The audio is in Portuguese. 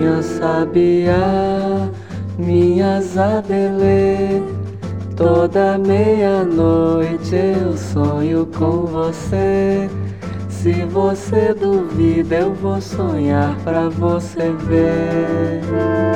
Minha sabiá, minha zabelê, toda meia-noite eu sonho com você. Se você duvida, eu vou sonhar pra você ver.